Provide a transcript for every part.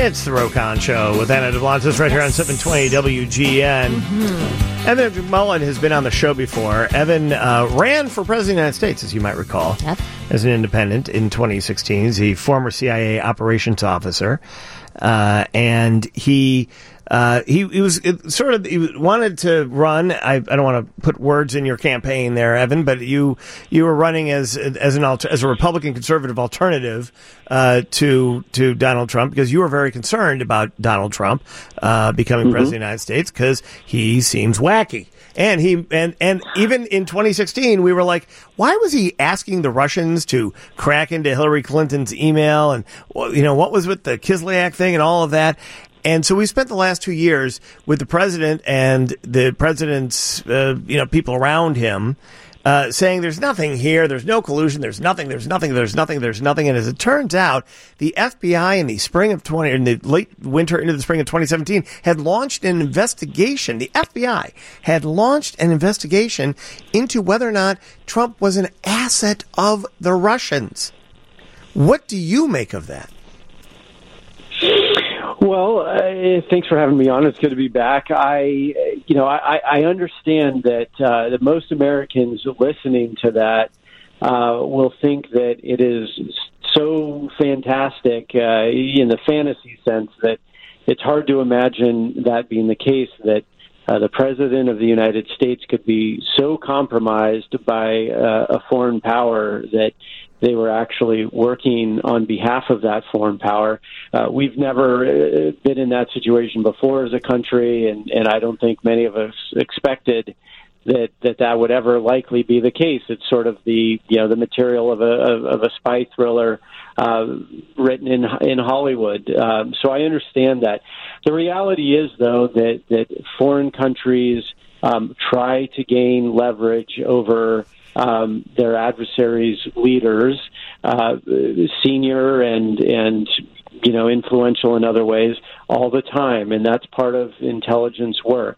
It's the Rokon Show with Anna DeBlantis right here on 720 WGN. Mm-hmm. Evan McMullin has been on the show before. Evan ran for president of the United States, as you might recall, as an independent in 2016. He's a former CIA operations officer, and he was sort of, he wanted to run. I don't want to put words in your campaign there, Evan, but you were running as a Republican conservative alternative to Donald Trump, because you were very concerned about Donald Trump becoming president of the United States because he seems wacky. And and even in 2016, we were like, why was he asking the Russians to crack into Hillary Clinton's email? And, what was with the Kislyak thing and all of that? And so we spent the last 2 years with the president and the president's, people around him, saying there's nothing here, there's no collusion, there's nothing. And as it turns out, the FBI in the late winter into the spring of 2017 had launched an investigation. The FBI had launched an investigation into whether or not Trump was an asset of the Russians. What do you make of that? Well, thanks for having me on. It's good to be back. I understand that most Americans listening to that will think that it is so fantastic in the fantasy sense that it's hard to imagine that being the case, that the president of the United States could be so compromised by a foreign power that they were actually working on behalf of that foreign power. We've never been in that situation before as a country, and I don't think many of us expected that would ever likely be the case. It's sort of the material of a spy thriller written in Hollywood. So I understand that. The reality is, though, that foreign countries try to gain leverage over their adversaries' leaders, senior and influential in other ways, all the time, and that's part of intelligence work.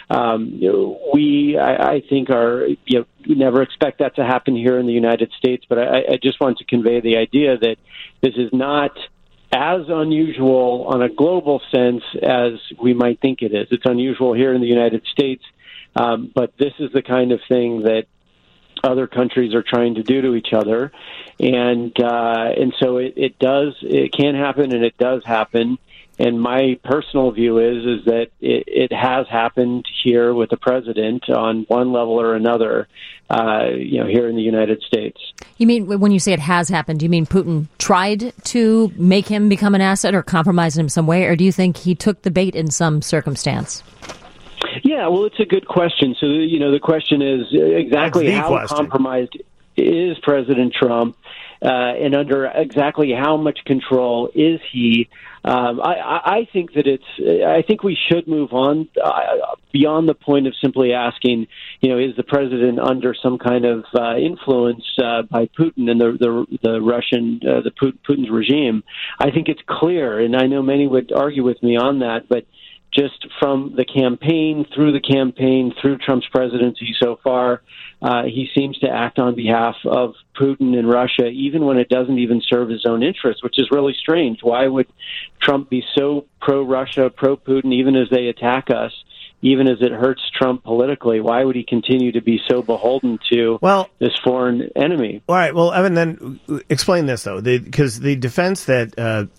I think we never expect that to happen here in the United States, but I just want to convey the idea that this is not as unusual on a global sense as we might think it is. It's unusual here in the United States, but this is the kind of thing that other countries are trying to do to each other, and so it can happen, and it does happen. And my personal view is that it has happened here with the president on one level or another, here in the United States. You mean, when you say it has happened, do you mean Putin tried to make him become an asset or compromise him in some way, or do you think he took the bait in some circumstance? Yeah, well, it's a good question. So, the question is exactly how compromised is President Trump, and under exactly how much control is he? I think that I think we should move on beyond the point of simply asking, is the president under some kind of influence by Putin and the Russian, Putin's regime? I think it's clear, and I know many would argue with me on that, but just from the campaign, through Trump's presidency so far, he seems to act on behalf of Putin and Russia, even when it doesn't even serve his own interests, which is really strange. Why would Trump be so pro-Russia, pro-Putin, even as they attack us, even as it hurts Trump politically? Why would he continue to be so beholden to this foreign enemy? All right. Well, Evan, then explain this, though, because the defense that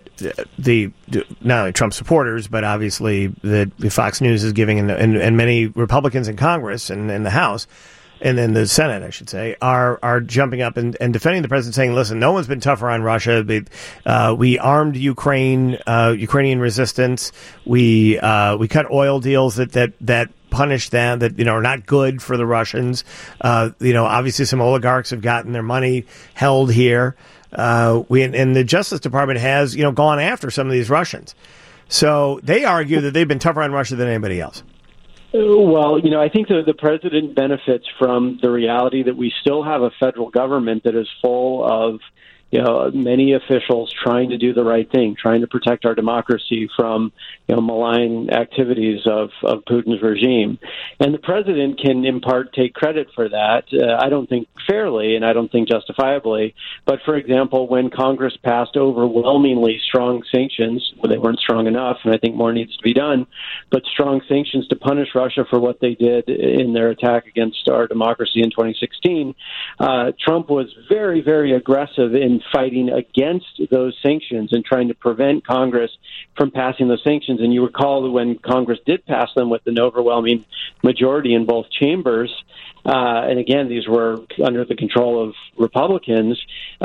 not only Trump supporters, but obviously the Fox News is giving, and many Republicans in Congress and in the House, and in the Senate, I should say, are jumping up and defending the president, saying, listen, no one's been tougher on Russia. We armed Ukrainian resistance. We cut oil deals that punish them, that are not good for the Russians. Obviously some oligarchs have gotten their money held here. And the Justice Department has, gone after some of these Russians. So they argue that they've been tougher on Russia than anybody else. Well, I think the president benefits from the reality that we still have a federal government that is full of many officials trying to do the right thing, trying to protect our democracy from malign activities of Putin's regime. And the president can in part take credit for that. I don't think fairly, and I don't think justifiably. But for example, when Congress passed overwhelmingly strong sanctions, well, they weren't strong enough, and I think more needs to be done, but strong sanctions to punish Russia for what they did in their attack against our democracy in 2016, Trump was very, very aggressive in fighting against those sanctions and trying to prevent Congress from passing those sanctions. And you recall that when Congress did pass them with an overwhelming majority in both chambers, and again, these were under the control of Republicans,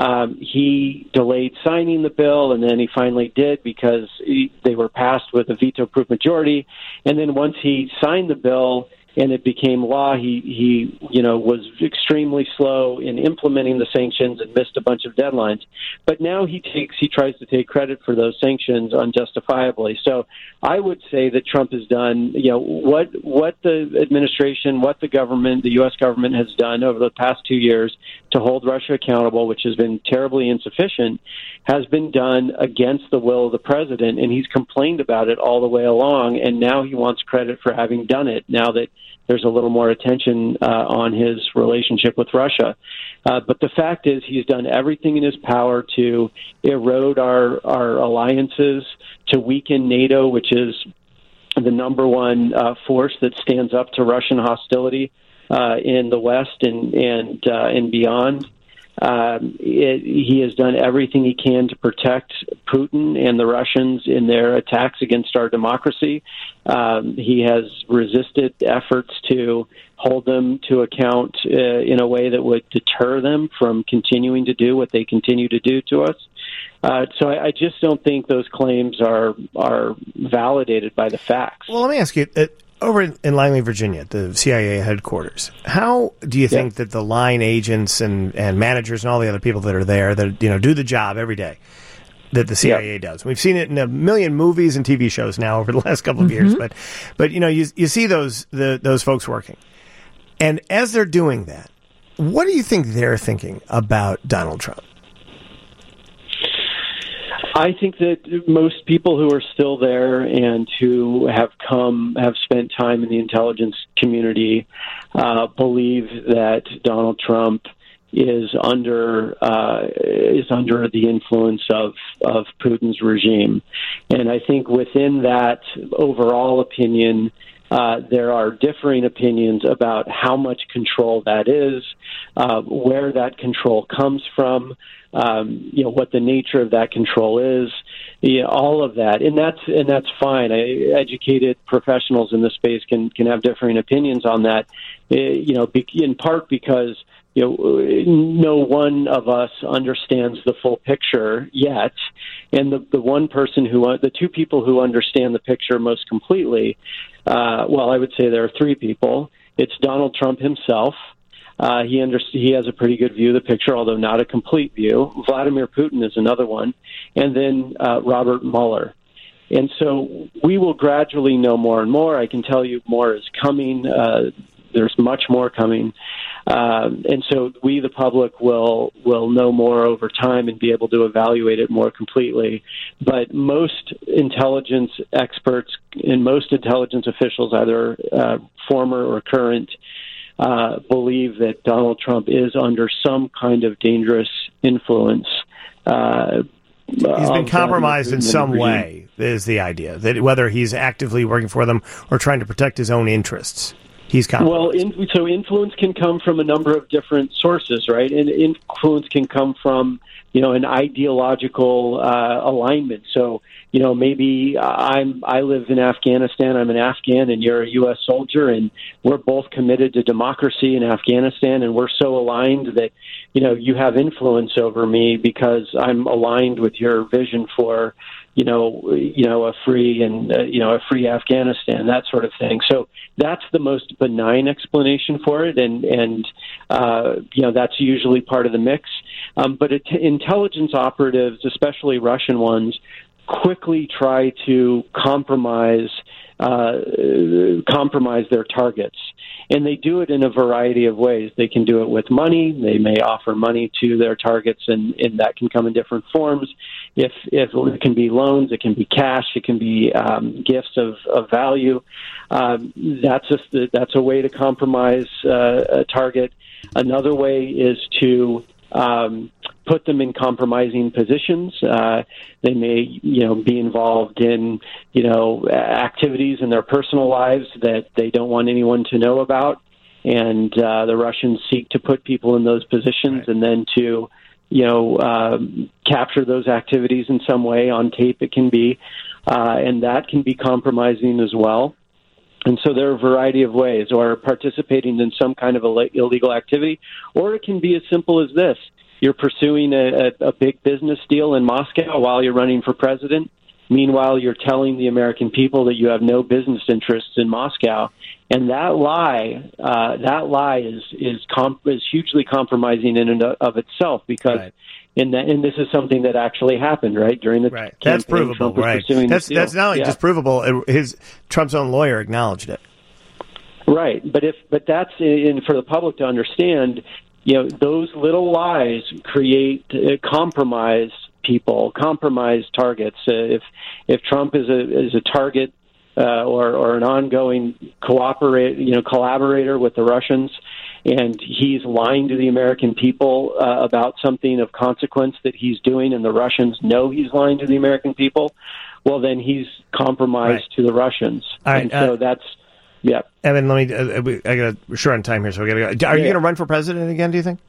he delayed signing the bill, and then he finally did because they were passed with a veto-proof majority. And then once he signed the bill and it became law, he was extremely slow in implementing the sanctions and missed a bunch of deadlines. But now he tries to take credit for those sanctions unjustifiably. So I would say that Trump has done, what the administration, what the government, the U.S. government has done over the past 2 years to hold Russia accountable, which has been terribly insufficient, has been done against the will of the president, and he's complained about it all the way along, and now he wants credit for having done it, now that there's a little more attention on his relationship with Russia. But the fact is he's done everything in his power to erode our alliances, to weaken NATO, which is the number one force that stands up to Russian hostility in the West and beyond. He has done everything he can to protect Putin and the Russians in their attacks against our democracy. He has resisted efforts to hold them to account in a way that would deter them from continuing to do what they continue to do to us. So I just don't think those claims are validated by the facts. Well, let me ask you, over in Langley, Virginia, the CIA headquarters, how do you think that the line agents and managers and all the other people that are there that do the job every day that the CIA does? We've seen it in a million movies and TV shows now over the last couple of years, but you see those folks working, and as they're doing that, what do you think they're thinking about Donald Trump? I think that most people who are still there and who have spent time in the intelligence community, believe that Donald Trump is under the influence of Putin's regime, and I think within that overall opinion, there are differing opinions about how much control that is, where that control comes from, what the nature of that control is, all of that, and that's fine. Educated professionals in this space can have differing opinions on that, in part because no one of us understands the full picture yet, and the two people who understand the picture most completely, I would say there are three people. It's Donald Trump himself. He has a pretty good view of the picture, although not a complete view. Vladimir Putin is another one, and then Robert Mueller. And so we will gradually know more and more. I can tell you more is coming. There's much more coming. And so we, the public, will know more over time and be able to evaluate it more completely. But most intelligence experts and most intelligence officials, either former or current, believe that Donald Trump is under some kind of dangerous influence. He's been compromised in some way, is the idea, that whether he's actively working for them or trying to protect his own interests. He's compromised. Well, so influence can come from a number of different sources, right? And influence can come from, an ideological alignment. So, maybe I live in Afghanistan, I'm an Afghan, and you're a U.S. soldier, and we're both committed to democracy in Afghanistan, and we're so aligned that, you have influence over me because I'm aligned with your vision for, a free and a free Afghanistan, that sort of thing. So that's the most benign explanation for it, and that's usually part of the mix. But intelligence operatives, especially Russian ones, quickly try to compromise compromise their targets. And they do it in a variety of ways. They can do it with money. They may offer money to their targets, and that can come in different forms. If it can be loans, it can be cash, it can be gifts of value. That's a way to compromise a target. Another way is to put them in compromising positions. They may, be involved in, activities in their personal lives that they don't want anyone to know about. And the Russians seek to put people in those positions, right, and then to, capture those activities in some way on tape. It can be, and that can be compromising as well. And so there are a variety of ways, or participating in some kind of illegal activity, or it can be as simple as this. You're pursuing a big business deal in Moscow while you're running for president. Meanwhile, you're telling the American people that you have no business interests in Moscow. And that lie is hugely compromising in and of itself, because right, and this is something that actually happened, right, during the right. campaign. That's provable, right? That's not only just provable. Trump's own lawyer acknowledged it. Right, but that's for the public to understand. Those little lies create compromise people, compromise targets. If Trump is a target or an ongoing collaborator with the Russians, and he's lying to the American people about something of consequence that he's doing, and the Russians know he's lying to the American people, well, then he's compromised right to the Russians. All right, and so that's. Yeah, Evan, we're short on time here, so we got to go. Are you going to run for president again, do you think?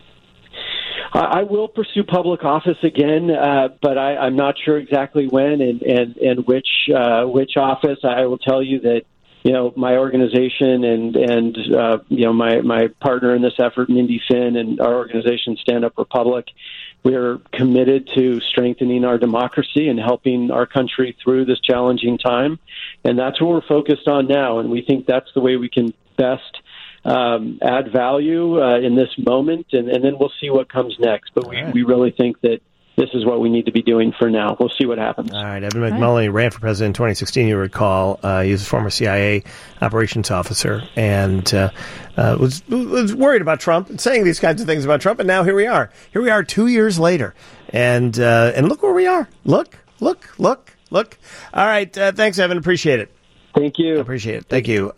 I will pursue public office again, but I'm not sure exactly when and which office. I will tell you that my organization and my partner in this effort, Mindy Finn, and our organization Stand Up Republic, we're committed to strengthening our democracy and helping our country through this challenging time. And that's what we're focused on now. And we think that's the way we can best add value in this moment. And then we'll see what comes next. But we really think that this is what we need to be doing for now. We'll see what happens. All right. Evan McMullin ran for president in 2016, you recall. He was a former CIA operations officer and was worried about Trump and saying these kinds of things about Trump. And now here we are. Here we are 2 years later. And look where we are. Look. All right. Thanks, Evan. Appreciate it. Thank you. Appreciate it. Thank you.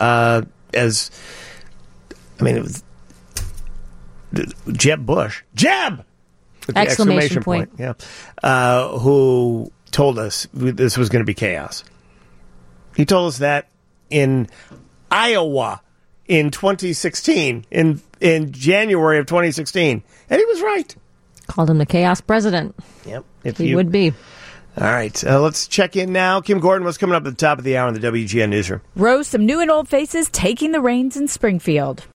It was Jeb Bush. Jeb! With the exclamation point. Yeah. Who told us this was going to be chaos. He told us that in Iowa in 2016, in January of 2016. And he was right. Called him the chaos president. Yep. He would be. All right. Let's check in now. Kim Gordon, what's coming up at the top of the hour in the WGN Newsroom? Rose, some new and old faces taking the reins in Springfield.